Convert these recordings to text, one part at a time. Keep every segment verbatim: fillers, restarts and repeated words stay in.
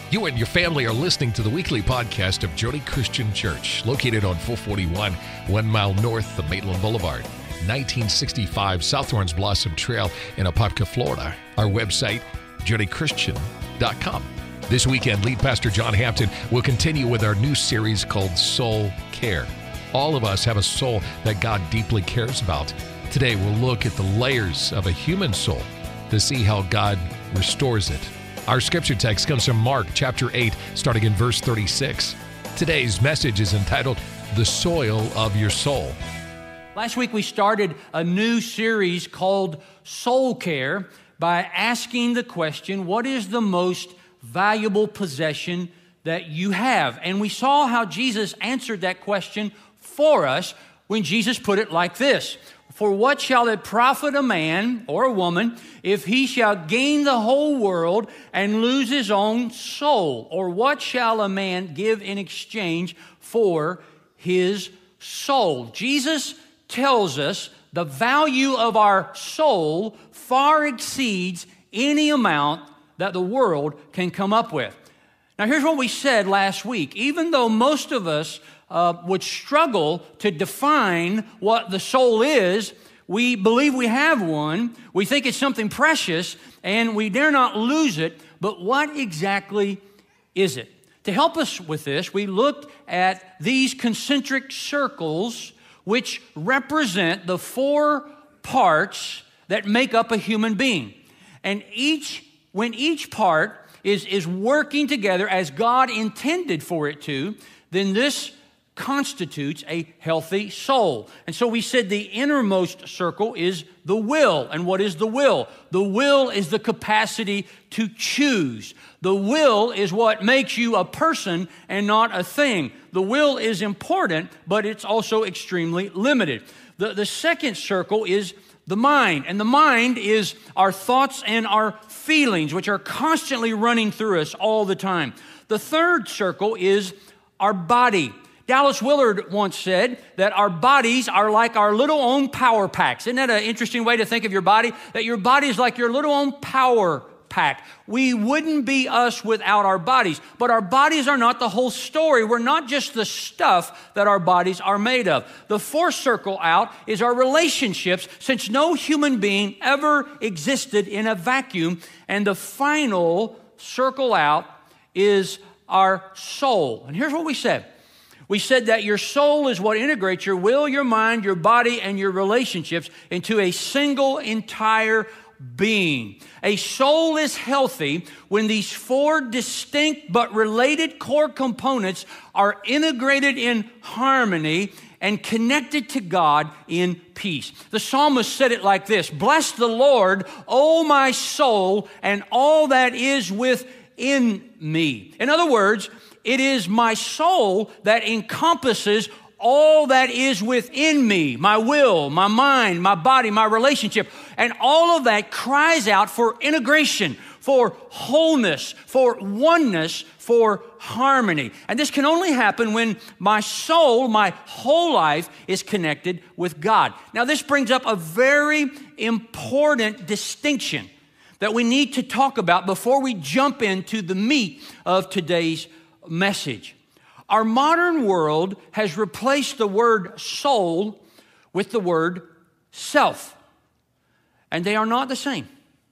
You and your family are listening to the weekly podcast of Jody Christian Church, located on four forty-one, one mile north of Maitland Boulevard, nineteen sixty-five South Orange Blossom Trail in Apopka, Florida. Our website, jody christian dot com. This weekend, lead pastor John Hampton will continue with our new series called Soul Care. All of us have a soul that God deeply cares about. Today, we'll look at the layers of a human soul to see how God restores it. Our scripture text comes from Mark chapter eight, starting in verse thirty-six. Today's message is entitled, The Soil of Your Soul. Last week we started a new series called Soul Care by asking the question, what is the most valuable possession that you have? And we saw how Jesus answered that question for us when Jesus put it like this. For what shall it profit a man or a woman if he shall gain the whole world and lose his own soul? Or what shall a man give in exchange for his soul? Jesus tells us the value of our soul far exceeds any amount that the world can come up with. Now, here's what we said last week. Even though most of us uh, would struggle to define what the soul is, we believe we have one, we think it's something precious, and we dare not lose it. But what exactly is it? To help us with this, we looked at these concentric circles which represent the four parts that make up a human being. And each, when each part is, is working together as God intended for it to, then this constitutes a healthy soul. And so we said the innermost circle is the will. And what is the will? The will is the capacity to choose. The will is what makes you a person and not a thing. The will is important, but it's also extremely limited. The, the second circle is the mind. And the mind is our thoughts and our feelings, which are constantly running through us all the time. The third circle is our body. Dallas Willard once said that our bodies are like our little own power packs. Isn't that an interesting way to think of your body? That your body is like your little own power pack. We wouldn't be us without our bodies. But our bodies are not the whole story. We're not just the stuff that our bodies are made of. The fourth circle out is our relationships, since no human being ever existed in a vacuum. And the final circle out is our soul. And here's what we said. We said that your soul is what integrates your will, your mind, your body, and your relationships into a single entire being. A soul is healthy when these four distinct but related core components are integrated in harmony and connected to God in peace. The psalmist said it like this, "Bless the Lord, O my soul, and all that is within me." In other words, it is my soul that encompasses all that is within me, my will, my mind, my body, my relationship. And all of that cries out for integration, for wholeness, for oneness, for harmony. And this can only happen when my soul, my whole life, is connected with God. Now, this brings up a very important distinction that we need to talk about before we jump into the meat of today's message. Our modern world has replaced the word soul with the word self, and they are not the same.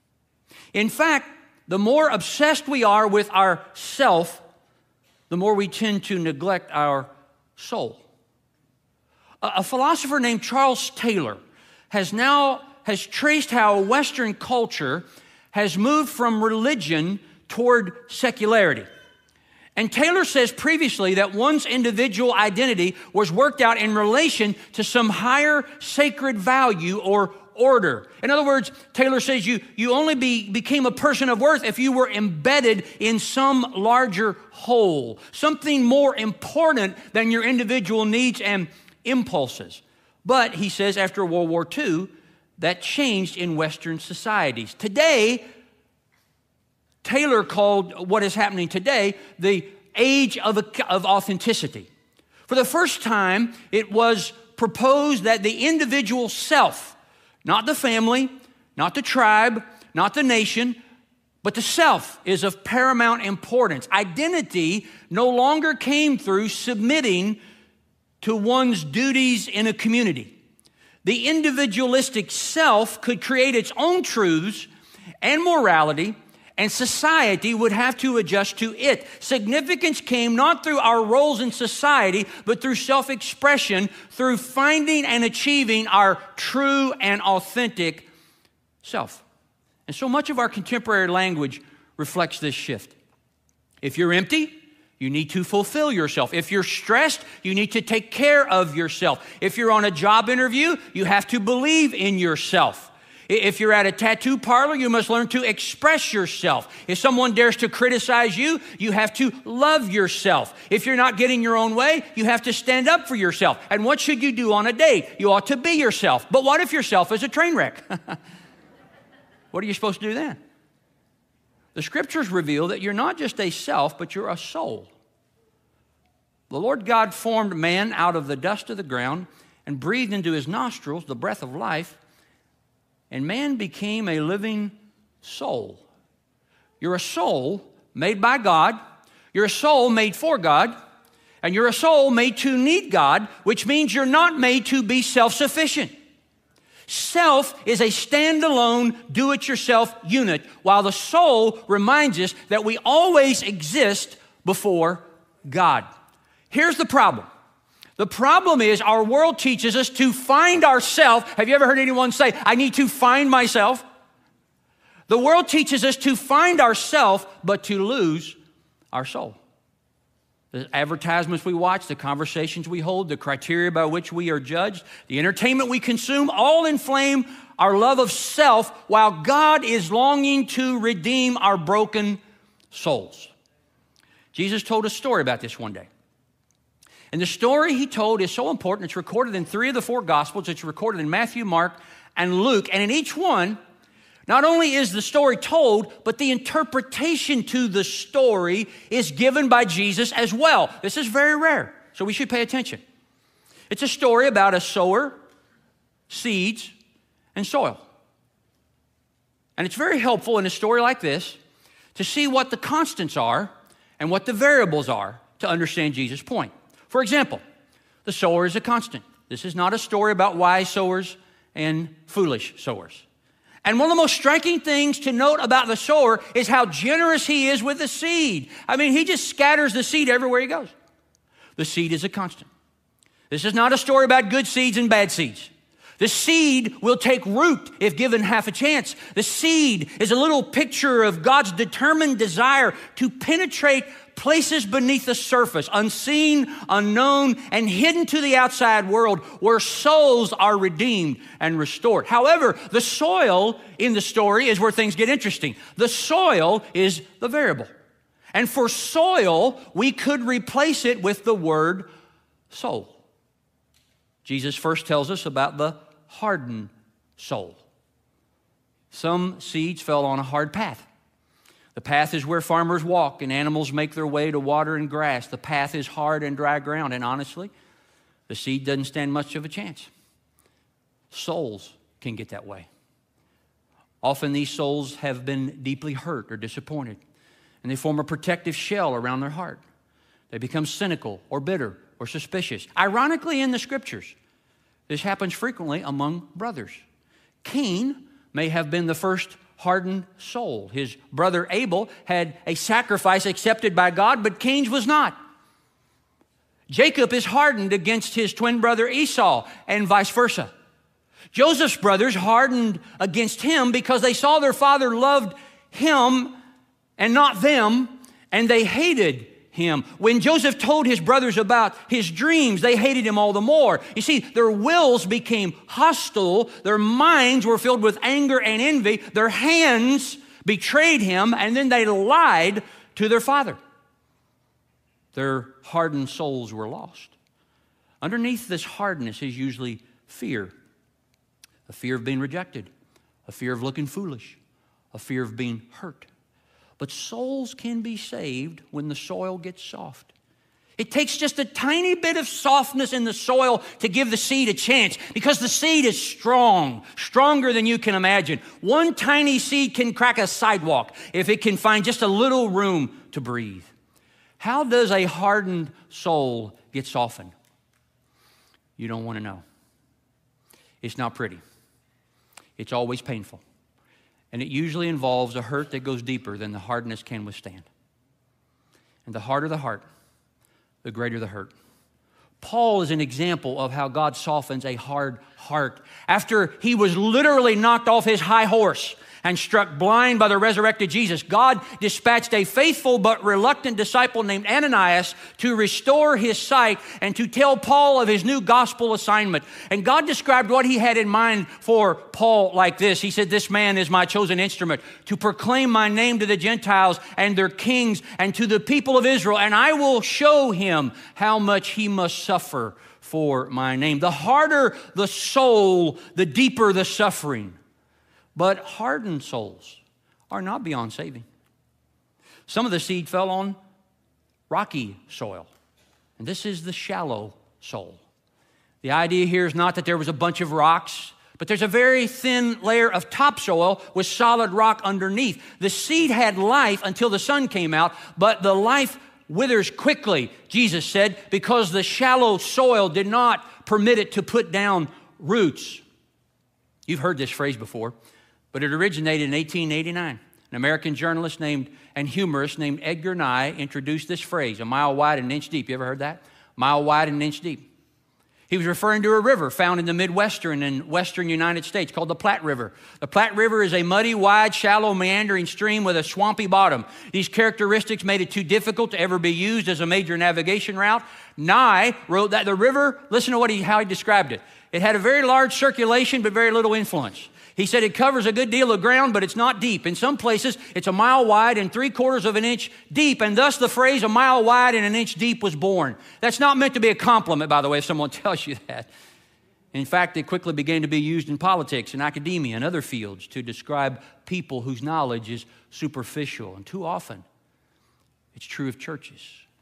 In fact, the more obsessed we are with our self, the more we tend to neglect our soul. A, a philosopher named Charles Taylor has now has traced how Western culture has moved from religion toward secularity. And Taylor says previously that one's individual identity was worked out in relation to some higher sacred value or order. In other words, Taylor says you, you only be, became a person of worth if you were embedded in some larger whole, something more important than your individual needs and impulses. But, he says, after World War Two, that changed in Western societies. Today, Taylor called what is happening today the age of, of authenticity. For the first time, it was proposed that the individual self, not the family, not the tribe, not the nation, But the self is of paramount importance. Identity no longer came through submitting to one's duties in a community. The individualistic self could create its own truths and morality, and society would have to adjust to it. Significance came not through our roles in society, but through self-expression, through finding and achieving our true and authentic self. And so much of our contemporary language reflects this shift. If you're empty, you need to fulfill yourself. If you're stressed, you need to take care of yourself. If you're on a job interview, you have to believe in yourself. If you're at a tattoo parlor, you must learn to express yourself. If someone dares to criticize you, you have to love yourself. If you're not getting your own way, you have to stand up for yourself. And what should you do on a date? You ought to be yourself. But what if yourself is a train wreck? What are you supposed to do then? The scriptures reveal that you're not just a self, but you're a soul. The Lord God formed man out of the dust of the ground and breathed into his nostrils the breath of life, and man became a living soul. You're a soul made by God. You're a soul made for God. And you're a soul made to need God, which means you're not made to be self-sufficient. Self is a standalone, do-it-yourself unit, while the soul reminds us that we always exist before God. Here's the problem. The problem is our world teaches us to find ourselves. Have you ever heard anyone say, I need to find myself? The world teaches us to find ourselves, but to lose our soul. The advertisements we watch, the conversations we hold, the criteria by which we are judged, the entertainment we consume, all inflame our love of self while God is longing to redeem our broken souls. Jesus told a story about this one day. And the story he told is so important. It's recorded in three of the four Gospels. It's recorded in Matthew, Mark, and Luke. And in each one, not only is the story told, but the interpretation to the story is given by Jesus as well. This is very rare, so we should pay attention. It's a story about a sower, seeds, and soil. And it's very helpful in a story like this to see what the constants are and what the variables are to understand Jesus' point. For example, the sower is a constant. This is not a story about wise sowers and foolish sowers. And one of the most striking things to note about the sower is how generous he is with the seed. I mean, he just scatters the seed everywhere he goes. The seed is a constant. This is not a story about good seeds and bad seeds. The seed will take root if given half a chance. The seed is a little picture of God's determined desire to penetrate places beneath the surface, unseen, unknown, and hidden to the outside world where souls are redeemed and restored. However, the soil in the story is where things get interesting. The soil is the variable. And for soil, we could replace it with the word soul. Jesus first tells us about the hardened soul. Some seeds fell on a hard path. The path is where farmers walk and animals make their way to water and grass. The path is hard and dry ground, and honestly, the seed doesn't stand much of a chance. Souls can get that way. Often these souls have been deeply hurt or disappointed, and they form a protective shell around their heart. They become cynical or bitter or suspicious. Ironically, in the scriptures, this happens frequently among brothers. Cain may have been the first hardened soul. His brother Abel had a sacrifice accepted by God, but Cain's was not. Jacob is hardened against his twin brother Esau, and vice versa. Joseph's brothers hardened against him because they saw their father loved him and not them, and they hated him. When Joseph told his brothers about his dreams, they hated him all the more. You see, their wills became hostile. Their minds were filled with anger and envy. Their hands betrayed him, and then they lied to their father. Their hardened souls were lost. Underneath this hardness is usually fear. A fear of being rejected, a fear of looking foolish, a fear of being hurt. But souls can be saved when the soil gets soft. It takes just a tiny bit of softness in the soil to give the seed a chance, because the seed is strong, stronger than you can imagine. One tiny seed can crack a sidewalk if it can find just a little room to breathe. How does a hardened soul get softened? You don't want to know. It's not pretty. It's always painful. And it usually involves a hurt that goes deeper than the hardness can withstand. And the harder the heart, the greater the hurt. Paul is an example of how God softens a hard heart. After he was literally knocked off his high horse and struck blind by the resurrected Jesus, God dispatched a faithful but reluctant disciple named Ananias to restore his sight and to tell Paul of his new gospel assignment. And God described what he had in mind for Paul like this. He said, "This man is my chosen instrument to proclaim my name to the Gentiles and their kings and to the people of Israel, and I will show him how much he must suffer for my name." The harder the soul, the deeper the suffering. But hardened souls are not beyond saving. Some of the seed fell on rocky soil, and this is the shallow soul. The idea here is not that there was a bunch of rocks, but there's a very thin layer of topsoil with solid rock underneath. The seed had life until the sun came out, but the life withers quickly, Jesus said, because the shallow soil did not permit it to put down roots. You've heard this phrase before, but it originated in eighteen eighty-nine. An American journalist named and humorist named Edgar Nye introduced this phrase, "a mile wide and an inch deep." You ever heard that? Mile wide and an inch deep. He was referring to a river found in the Midwestern and western United States called the Platte River. The Platte River is a muddy, wide, shallow, meandering stream with a swampy bottom. These characteristics made it too difficult to ever be used as a major navigation route. Nye wrote that the river, listen to what he, how he described it. It had a very large circulation but very little influence. He said it covers a good deal of ground, but it's not deep. In some places, it's a mile wide and three quarters of an inch deep, and thus the phrase "a mile wide and an inch deep" was born. That's not meant to be a compliment, by the way, if someone tells you that. In fact, it quickly began to be used in politics and academia and other fields to describe people whose knowledge is superficial, and too often, it's true of churches.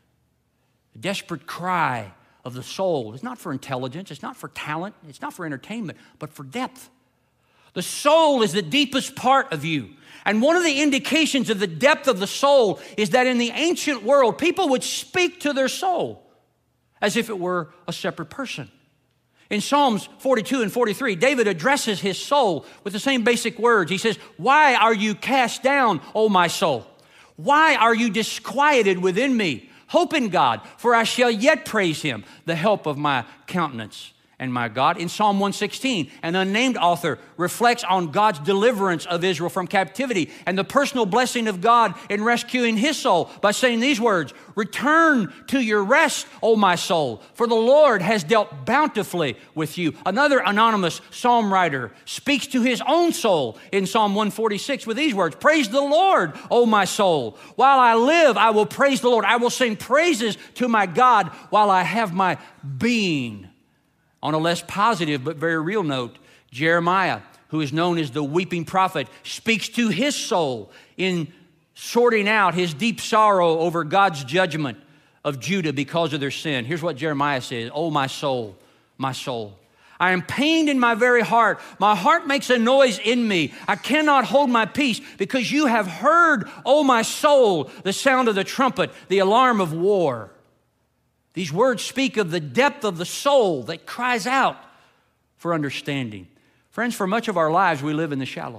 The desperate cry of the soul is not for intelligence, it's not for talent, it's not for entertainment, but for depth. The soul is the deepest part of you. And one of the indications of the depth of the soul is that in the ancient world, people would speak to their soul as if it were a separate person. In Psalms forty-two and forty-three, David addresses his soul with the same basic words. He says, "Why are you cast down, O my soul? Why are you disquieted within me? Hope in God, for I shall yet praise him, the help of my countenance and my God." In Psalm one sixteen, an unnamed author reflects on God's deliverance of Israel from captivity and the personal blessing of God in rescuing his soul by saying these words, "Return to your rest, O my soul, for the Lord has dealt bountifully with you." Another anonymous psalm writer speaks to his own soul in Psalm one forty-six with these words, "Praise the Lord, O my soul. While I live, I will praise the Lord. I will sing praises to my God while I have my being." On a less positive but very real note, Jeremiah, who is known as the weeping prophet, speaks to his soul in sorting out his deep sorrow over God's judgment of Judah because of their sin. Here's what Jeremiah says, "Oh, my soul, my soul. I am pained in my very heart. My heart makes a noise in me. I cannot hold my peace because you have heard, O my soul, the sound of the trumpet, the alarm of war." These words speak of the depth of the soul that cries out for understanding. Friends, for much of our lives, we live in the shallows.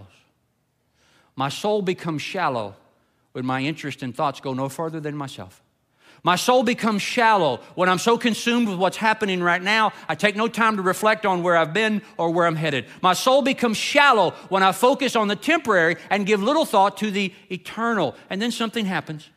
My soul becomes shallow when my interests and thoughts go no further than myself. My soul becomes shallow when I'm so consumed with what's happening right now, I take no time to reflect on where I've been or where I'm headed. My soul becomes shallow when I focus on the temporary and give little thought to the eternal. And then something happens.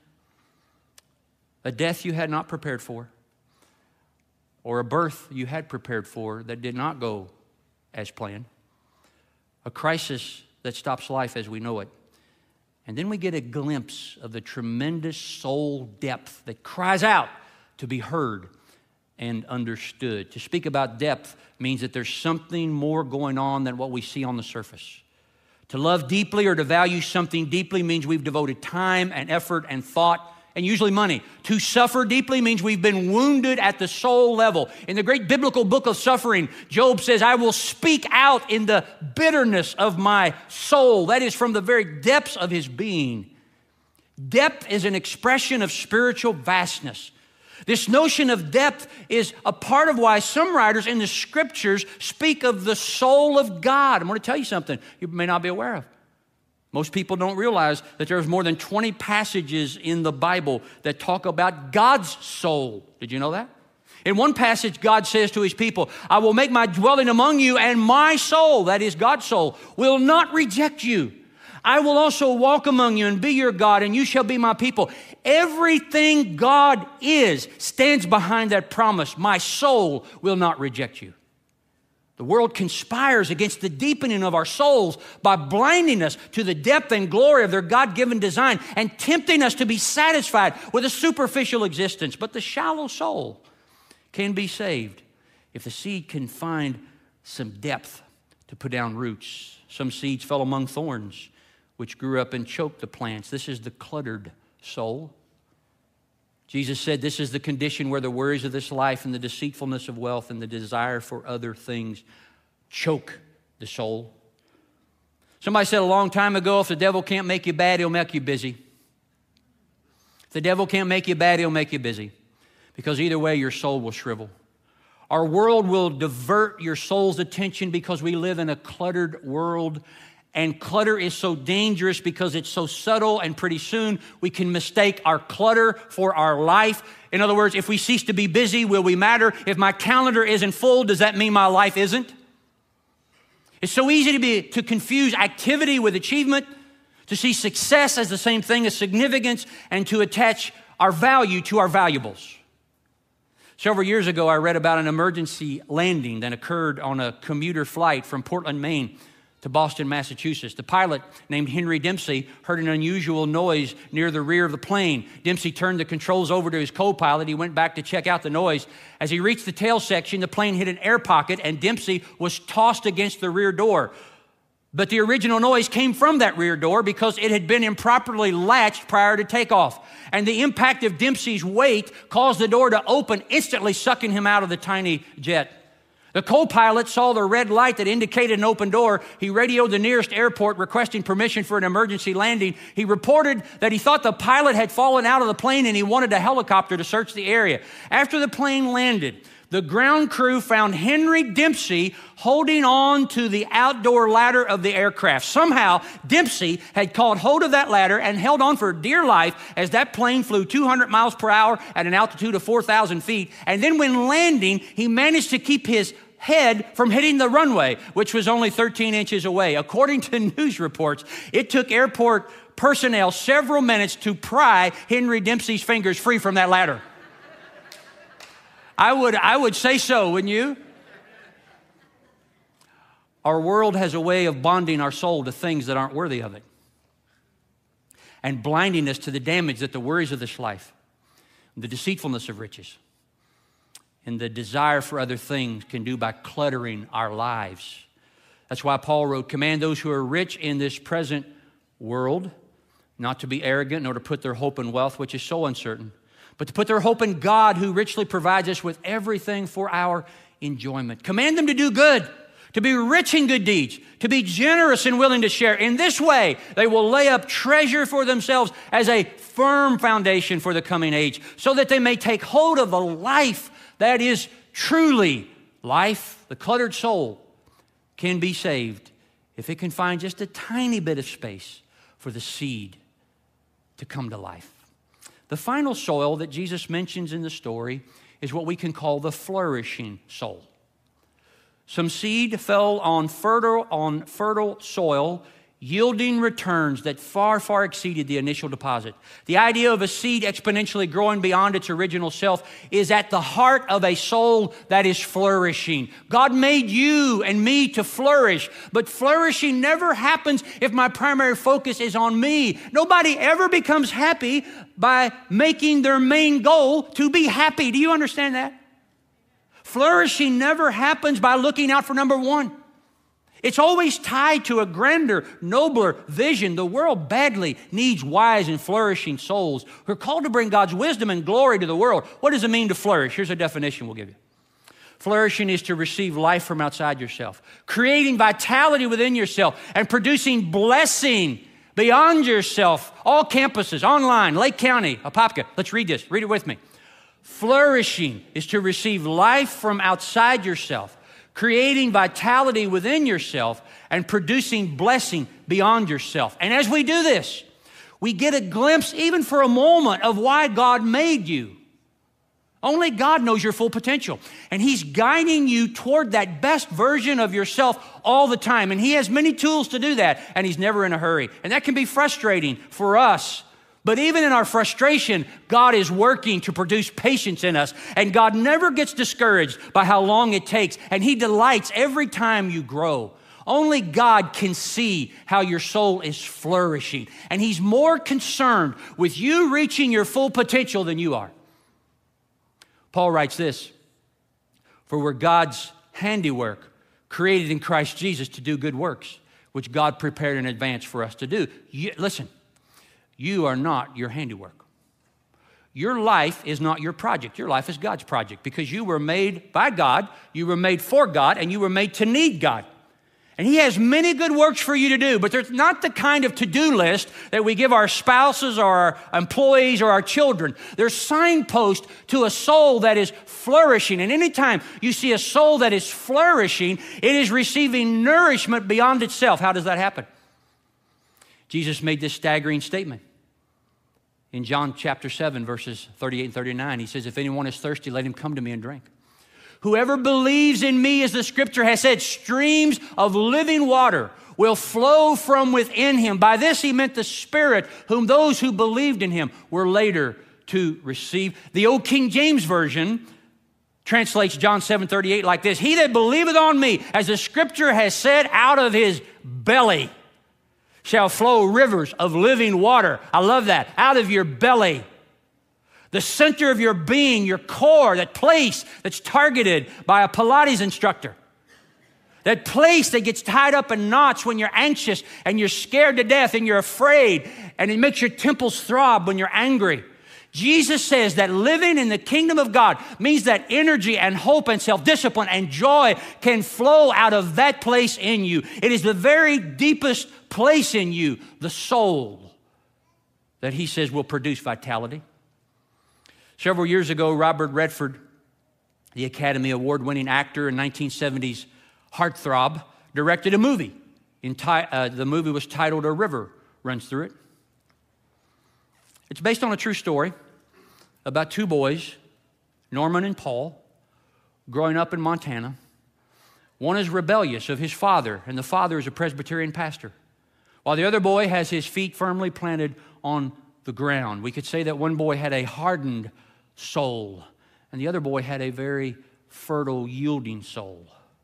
A death you had not prepared for, or a birth you had prepared for that did not go as planned. A crisis that stops life as we know it. And then we get a glimpse of the tremendous soul depth that cries out to be heard and understood. To speak about depth means that there's something more going on than what we see on the surface. To love deeply or to value something deeply means we've devoted time and effort and thought and usually money. To suffer deeply means we've been wounded at the soul level. In the great biblical book of suffering, Job says, I will speak out in the bitterness of my soul. That is from the very depths of his being. Depth is an expression of spiritual vastness. This notion of depth is a part of why some writers in the scriptures speak of the soul of God. I'm going to tell you something you may not be aware of. Most people don't realize that there's more than twenty passages in the Bible that talk about God's soul. Did you know that? In one passage, God says to his people, I will make my dwelling among you, and my soul, that is God's soul, will not reject you. I will also walk among you and be your God, and you shall be my people. Everything God is stands behind that promise. My soul will not reject you. The world conspires against the deepening of our souls by blinding us to the depth and glory of their God-given design and tempting us to be satisfied with a superficial existence. But the shallow soul can be saved if the seed can find some depth to put down roots. Some seeds fell among thorns, which grew up and choked the plants. This is the cluttered soul. Jesus said this is the condition where the worries of this life and the deceitfulness of wealth and the desire for other things choke the soul. Somebody said a long time ago, if the devil can't make you bad, he'll make you busy. If the devil can't make you bad, he'll make you busy. Because either way, your soul will shrivel. Our world will divert your soul's attention because we live in a cluttered world. And clutter is so dangerous because it's so subtle, and pretty soon we can mistake our clutter for our life. In other words, if we cease to be busy, will we matter? If my calendar isn't full, does that mean my life isn't? It's so easy to be to confuse activity with achievement, to see success as the same thing as significance, and to attach our value to our valuables. Several years ago, I read about an emergency landing that occurred on a commuter flight from Portland, Maine, to Boston, Massachusetts. The pilot, named Henry Dempsey, heard an unusual noise near the rear of the plane. Dempsey turned the controls over to his co-pilot. He went back to check out the noise. As he reached the tail section, the plane hit an air pocket, and Dempsey was tossed against the rear door. But the original noise came from that rear door because it had been improperly latched prior to takeoff. And the impact of Dempsey's weight caused the door to open, instantly sucking him out of the tiny jet. The co-pilot saw the red light that indicated an open door. He radioed the nearest airport requesting permission for an emergency landing. He reported that he thought the pilot had fallen out of the plane and he wanted a helicopter to search the area. After the plane landed, the ground crew found Henry Dempsey holding on to the outdoor ladder of the aircraft. Somehow, Dempsey had caught hold of that ladder and held on for dear life as that plane flew two hundred miles per hour at an altitude of four thousand feet. And then when landing, he managed to keep his head from hitting the runway, which was only thirteen inches away. According to news reports, it took airport personnel several minutes to pry Henry Dempsey's fingers free from that ladder. I would, I would say so, wouldn't you? Our world has a way of bonding our soul to things that aren't worthy of it and blinding us to the damage that the worries of this life, the deceitfulness of riches, and the desire for other things can do by cluttering our lives. That's why Paul wrote, command those who are rich in this present world not to be arrogant nor to put their hope in wealth, which is so uncertain, but to put their hope in God, who richly provides us with everything for our enjoyment. Command them to do good, to be rich in good deeds, to be generous and willing to share. In this way, they will lay up treasure for themselves as a firm foundation for the coming age, so that they may take hold of a life that is truly life. The cluttered soul can be saved if it can find just a tiny bit of space for the seed to come to life. The final soil that Jesus mentions in the story is what we can call the flourishing soul. Some seed fell on fertile, on fertile soil, yielding returns that far, far exceeded the initial deposit. The idea of a seed exponentially growing beyond its original self is at the heart of a soul that is flourishing. God made you and me to flourish, but flourishing never happens if my primary focus is on me. Nobody ever becomes happy by making their main goal to be happy. Do you understand that? Flourishing never happens by looking out for number one. It's always tied to a grander, nobler vision. The world badly needs wise and flourishing souls who are called to bring God's wisdom and glory to the world. What does it mean to flourish? Here's a definition we'll give you. Flourishing is to receive life from outside yourself, creating vitality within yourself, and producing blessing beyond yourself. All campuses, online, Lake County, Apopka. Let's read this. Read it with me. Flourishing is to receive life from outside yourself, creating vitality within yourself, and producing blessing beyond yourself. And as we do this, we get a glimpse, even for a moment, of why God made you. Only God knows your full potential, and He's guiding you toward that best version of yourself all the time, and He has many tools to do that, and He's never in a hurry. And that can be frustrating for us, but even in our frustration, God is working to produce patience in us, and God never gets discouraged by how long it takes, and He delights every time you grow. Only God can see how your soul is flourishing, and He's more concerned with you reaching your full potential than you are. Paul writes this, for we're God's handiwork, created in Christ Jesus to do good works, which God prepared in advance for us to do. You, listen, you are not your handiwork. Your life is not your project. Your life is God's project because you were made by God, you were made for God, and you were made to need God. And He has many good works for you to do, but there's not the kind of to-do list that we give our spouses or our employees or our children. There's signposts to a soul that is flourishing. And anytime you see a soul that is flourishing, it is receiving nourishment beyond itself. How does that happen? Jesus made this staggering statement. In John chapter seven, verses thirty-eight and thirty-nine, He says, if anyone is thirsty, let him come to me and drink. Whoever believes in me, as the scripture has said, streams of living water will flow from within him. By this He meant the Spirit, whom those who believed in Him were later to receive. The old King James Version translates John seven thirty-eight like this. He that believeth on me, as the scripture has said, out of his belly shall flow rivers of living water. I love that. Out of your belly. The center of your being, your core, that place that's targeted by a Pilates instructor. That place that gets tied up in knots when you're anxious and you're scared to death and you're afraid, and it makes your temples throb when you're angry. Jesus says that living in the kingdom of God means that energy and hope and self-discipline and joy can flow out of that place in you. It is the very deepest place in you, the soul, that He says will produce vitality. Several years ago, Robert Redford, the Academy Award-winning actor and nineteen seventies heartthrob, directed a movie. In ti- uh, the movie was titled A River Runs Through It. It's based on a true story about two boys, Norman and Paul, growing up in Montana. One is rebellious of his father, and the father is a Presbyterian pastor, while the other boy has his feet firmly planted on the ground. We could say that one boy had a hardened soul, and the other boy had a very fertile, yielding soul.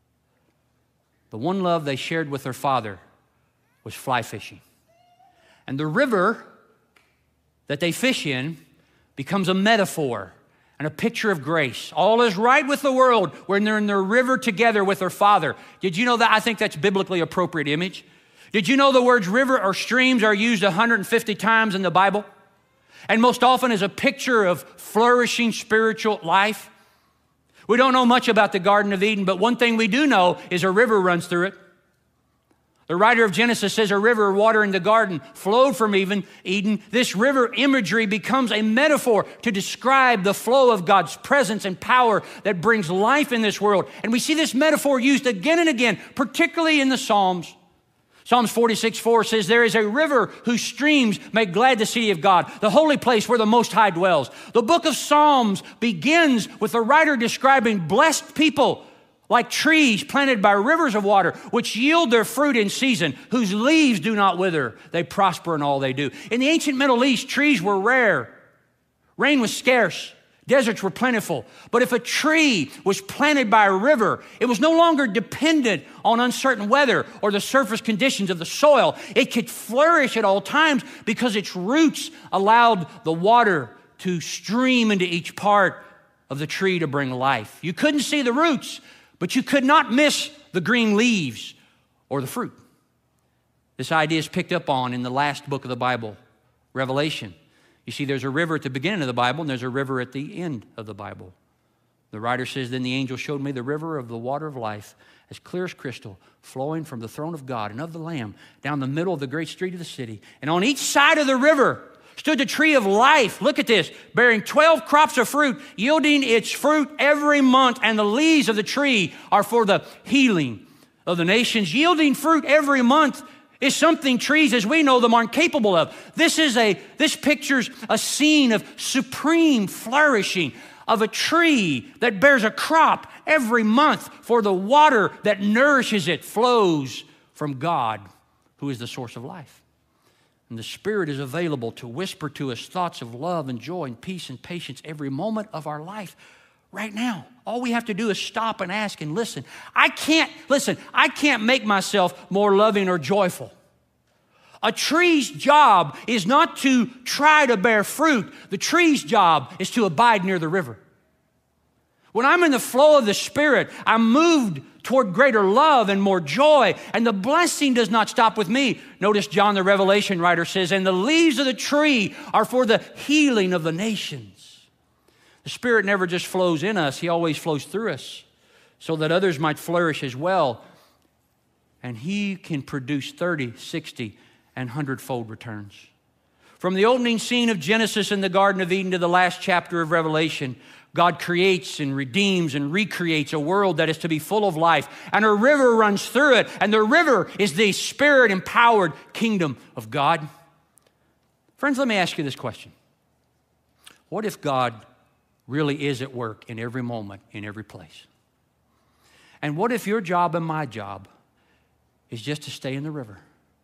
The one love they shared with their father was fly fishing. And the river that they fish in becomes a metaphor and a picture of grace. All is right with the world when they're in their river together with their father. Did you know that? I think that's biblically appropriate image. Did you know the words river or streams are used one hundred fifty times in the Bible? And most often as a picture of flourishing spiritual life. We don't know much about the Garden of Eden, but one thing we do know is a river runs through it. The writer of Genesis says a river of water in the garden flowed from even Eden. This river imagery becomes a metaphor to describe the flow of God's presence and power that brings life in this world. And we see this metaphor used again and again, particularly in the Psalms. Psalms forty-six four says, there is a river whose streams make glad the city of God, the holy place where the Most High dwells. The book of Psalms begins with the writer describing blessed people like trees planted by rivers of water, which yield their fruit in season, whose leaves do not wither. They prosper in all they do. In the ancient Middle East, trees were rare. Rain was scarce. Deserts were plentiful. But if a tree was planted by a river, it was no longer dependent on uncertain weather or the surface conditions of the soil. It could flourish at all times because its roots allowed the water to stream into each part of the tree to bring life. You couldn't see the roots, but you could not miss the green leaves or the fruit. This idea is picked up on in the last book of the Bible, Revelation. You see, there's a river at the beginning of the Bible, and there's a river at the end of the Bible. The writer says, then the angel showed me the river of the water of life, as clear as crystal, flowing from the throne of God and of the Lamb down the middle of the great street of the city. And on each side of the river stood the tree of life. Look at this, bearing twelve crops of fruit, yielding its fruit every month. And the leaves of the tree are for the healing of the nations. Yielding fruit every month is something trees as we know them aren't capable of. This is a, this pictures a scene of supreme flourishing of a tree that bears a crop every month, for the water that nourishes it flows from God, who is the source of life. And the Spirit is available to whisper to us thoughts of love and joy and peace and patience every moment of our life right now. All we have to do is stop and ask and listen. I can't, listen, I can't make myself more loving or joyful. A tree's job is not to try to bear fruit. The tree's job is to abide near the river. When I'm in the flow of the Spirit, I'm moved toward greater love and more joy, and the blessing does not stop with me. Notice John the Revelation writer says, and the leaves of the tree are for the healing of the nations. The Spirit never just flows in us, He always flows through us so that others might flourish as well. And He can produce thirty, sixty, and hundredfold returns. From the opening scene of Genesis in the Garden of Eden to the last chapter of Revelation, God creates and redeems and recreates a world that is to be full of life. And a river runs through it. And the river is the Spirit-empowered kingdom of God. Friends, let me ask you this question. What if God really is at work in every moment, in every place? And what if your job and my job is just to stay in the river?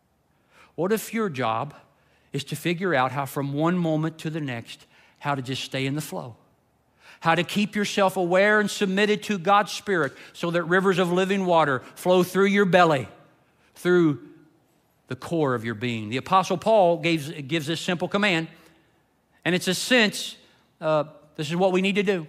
What if your job is to figure out how from one moment to the next, how to just stay in the flow? How to keep yourself aware and submitted to God's Spirit so that rivers of living water flow through your belly, through the core of your being. The Apostle Paul gives, gives this simple command, and it's a sense, uh, this is what we need to do.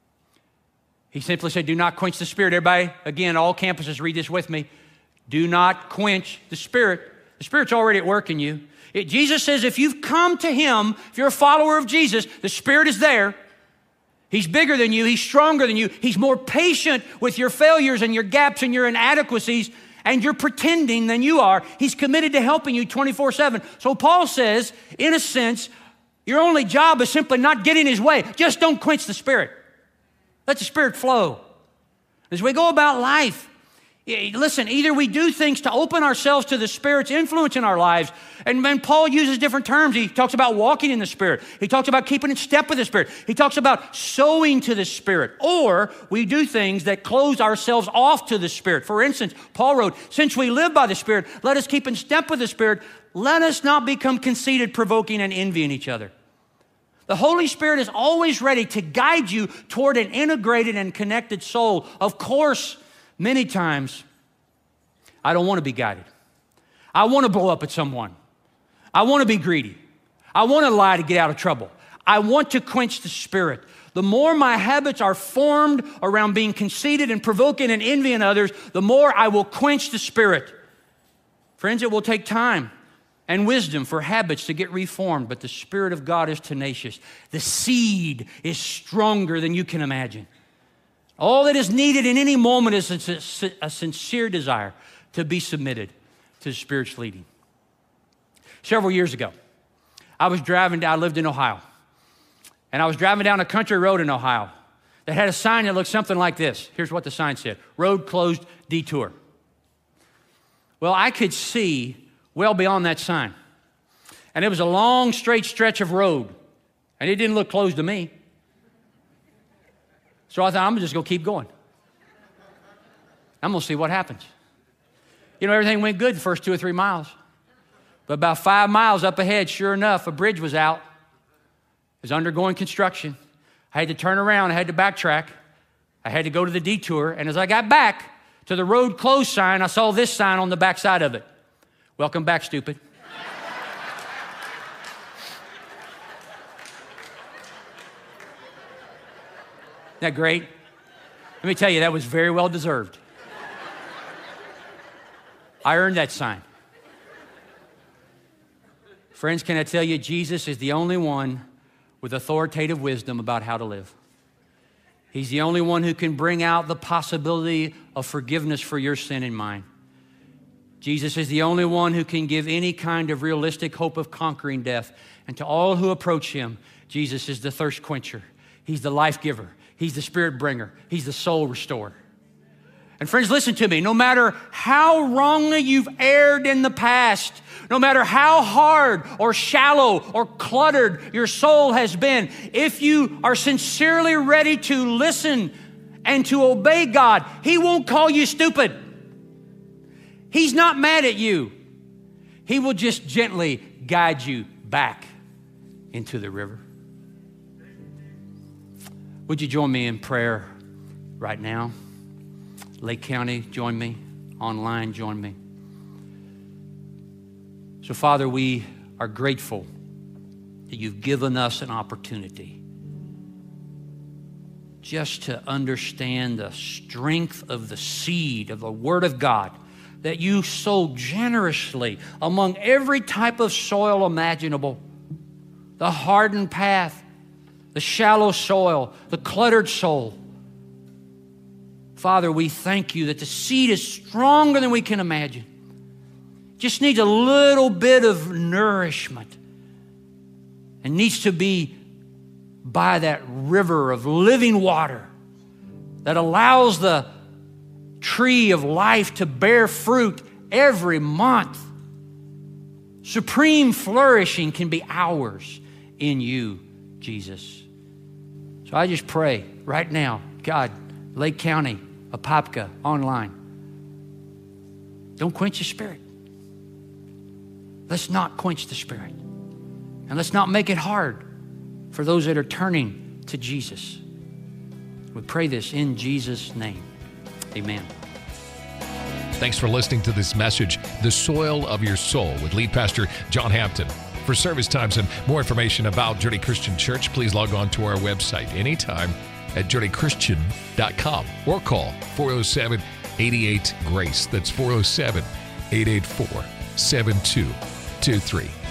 He simply said, do not quench the Spirit. Everybody, again, all campuses, read this with me. Do not quench the Spirit. The Spirit's already at work in you. It, Jesus says if you've come to Him, if you're a follower of Jesus, the Spirit is there. He's bigger than you. He's stronger than you. He's more patient with your failures and your gaps and your inadequacies and your pretending than you are. He's committed to helping you twenty-four seven. So Paul says, in a sense, your only job is simply not getting in His way. Just don't quench the Spirit. Let the Spirit flow. As we go about life, listen, either we do things to open ourselves to the Spirit's influence in our lives, and when Paul uses different terms, he talks about walking in the Spirit. He talks about keeping in step with the Spirit. He talks about sowing to the Spirit. Or we do things that close ourselves off to the Spirit. For instance, Paul wrote, since we live by the Spirit, let us keep in step with the Spirit. Let us not become conceited, provoking, and envying each other. The Holy Spirit is always ready to guide you toward an integrated and connected soul. Of course, many times, I don't want to be guided. I want to blow up at someone. I want to be greedy. I want to lie to get out of trouble. I want to quench the Spirit. The more my habits are formed around being conceited and provoking and envying others, the more I will quench the Spirit. Friends, it will take time and wisdom for habits to get reformed, but the Spirit of God is tenacious. The seed is stronger than you can imagine. All that is needed in any moment is a, a sincere desire to be submitted to the Spirit's leading. Several years ago, I was driving down, I lived in Ohio, and I was driving down a country road in Ohio that had a sign that looked something like this. Here's what the sign said: road closed, detour. Well, I could see well beyond that sign, and it was a long, straight stretch of road, and it didn't look closed to me. So I thought, I'm just going to keep going. I'm going to see what happens. You know, everything went good the first two or three miles. But about five miles up ahead, sure enough, a bridge was out. It was undergoing construction. I had to turn around. I had to backtrack. I had to go to the detour. And as I got back to the road closed sign, I saw this sign on the back side of it. Welcome back, stupid. Isn't that great? Let me tell you, that was very well deserved. I earned that sign. Friends, can I tell you, Jesus is the only one with authoritative wisdom about how to live. He's the only one who can bring out the possibility of forgiveness for your sin and mine. Jesus is the only one who can give any kind of realistic hope of conquering death. And to all who approach him, Jesus is the thirst quencher. He's the life giver. He's the spirit bringer. He's the soul restorer. And friends, listen to me. No matter how wrongly you've erred in the past, no matter how hard or shallow or cluttered your soul has been, if you are sincerely ready to listen and to obey God, he won't call you stupid. He's not mad at you. He will just gently guide you back into the river. Would you join me in prayer right now? Lake County, join me. Online, join me. So, Father, we are grateful that you've given us an opportunity just to understand the strength of the seed of the Word of God that you sow generously among every type of soil imaginable. The hardened path, the shallow soil, the cluttered soul. Father, we thank you that the seed is stronger than we can imagine. Just needs a little bit of nourishment and needs to be by that river of living water that allows the tree of life to bear fruit every month. Supreme flourishing can be ours in you, Jesus. So I just pray right now, God, Lake County, Apopka, online, don't quench the Spirit. Let's not quench the Spirit. And let's not make it hard for those that are turning to Jesus. We pray this in Jesus' name. Amen. Thanks for listening to this message, The Soil of Your Soul, with lead pastor John Hampton. For service times and more information about Journey Christian Church, please log on to our website anytime at journey christian dot com or call four oh seven, eight eight, GRACE. That's four oh seven, eight eight four, seven two two three.